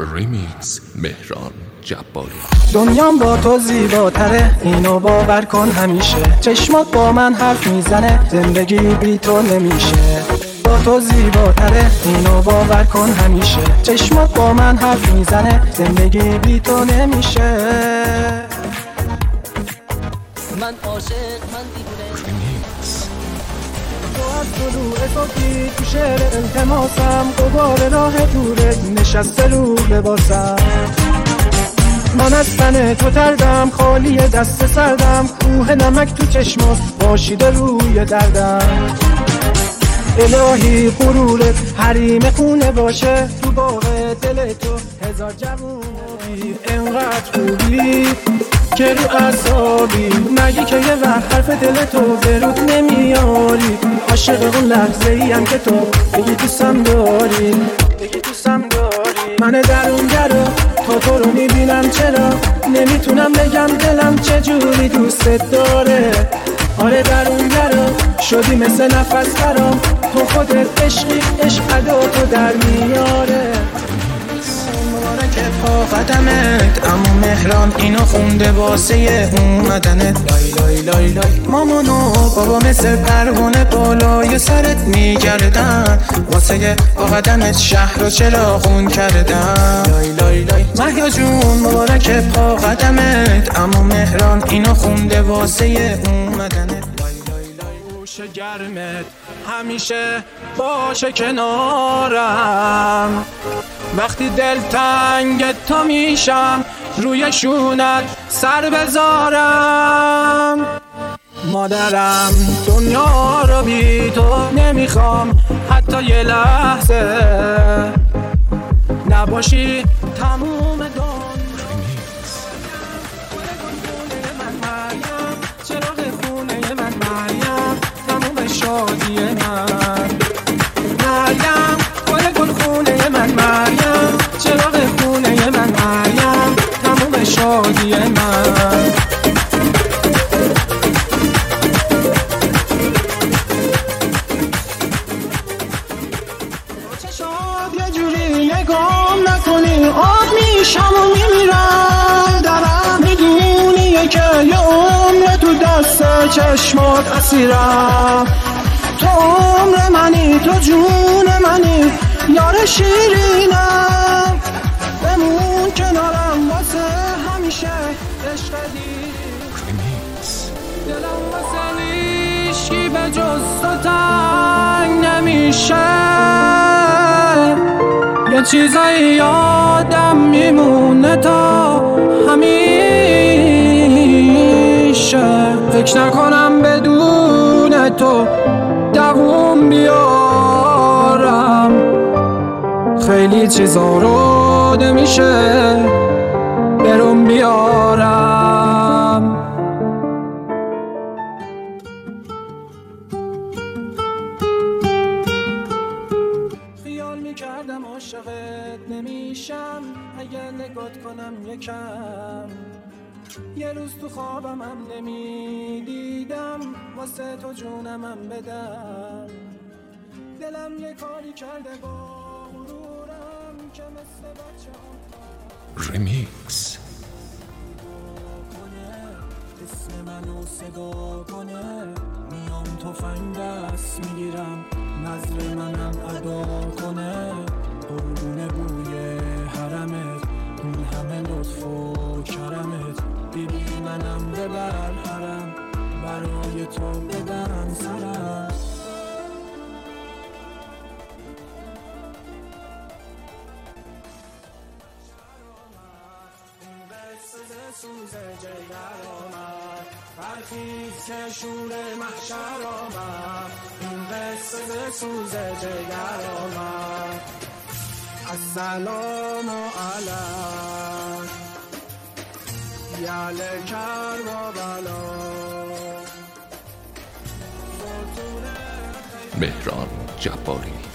ریمیکس مهران جباری. دنیام با تو زیباتره، اینو باور کن همیشه. چشمات با من حرف میزنه، زندگی بی تو نمیشه. با تو زیباتره، اینو باور کن همیشه. چشمات با من حرف میزنه، زندگی بی تو نمیشه. من عاشق، من دیوونه. ریمیکس. تو از طلوع صبحی تو شعر التماسم، غبار راه دورت نشسته رو لباسم. من از تن تو تردم، خالی دست سردم، کوه نمک تو چشمات باشیده روی دردم. الهی غرورت حریم خونه باشه، تو باغ دل تو هزار جوونی. انقدر خوبی که رو اعصابی، مگه که یه وقت حرف دل تو برود نمیاری. عاشق اون لحظه ایم که تو بگی دوستم داری، بگی دوستم داری. من درونگرا تو رو میبینم، چرا نمیتونم بگم دلم چجوری دوستت داره. آره درونگرا شدی مثل نفس برام، تو خودت عشقی، عشق ادا تو در میاره. مبارک پا قدمت عمو مهران، اینو خونده واسه اومدنت. لای لای لای لای. مامان و بابا مثل پروانه بالای سرت میگردن، واسه پا قدمت شهر رو چراغون کردن. لای لای لای. مهیا جون مبارک پا قدمت عمو مهران، اینو خونده واسه اومدنت. گوش گرمت همیشه باشه کنارم، وقتی دل تنگ تو میشم روی شونت سر بذارم. مادرم دنیا رو بی تو نمیخوام، حتی یه لحظه نباشی تموم دنیا. چراغ خونه من مریم، تموم شادی من مریم. گل خونه من مریم، چراغ خونه من مریم، تموم شادی من. چشات یه جوری نگام نکنی، آب میشم و میمیرم درم. میدونیه که یه عمر تو دست چشمات اسیرم. تو عمر منی، تو جون منی، یار شیرینم. بمون کنارم واسه همیشه، عشق ریمیکس. دلم واسه هیچکی به جز تو تنگ نمیشه. یه چیزایی یادم میمونه تا همیشه. فکر نکنم بدون تو دووم بیارم، خیلی چیزا رو نمیشه برام بیارم. خیال میکردم عاشقت نمیشم، اگر نگات کنم یکم. یه روز تو خوابم هم نمیدیدم، واسه تو جونم هم بدم. دلم یه کاری کرده با غرورم که مثل بچه ها ریمیکس. اسم منو صدا کنه، میام تفنگ دست میگیرم، نظر منم ادا کنه. قربونه بوی حرمت، اون همه لطف و کرمت. بیبی منم ببر حرم، برای تو بدم سرم. سوز جگر آمد، برخیز که شور محشر آمد. این قصه سوز جگر آمد. السلام علیک یعل کربلا. مهران جباری.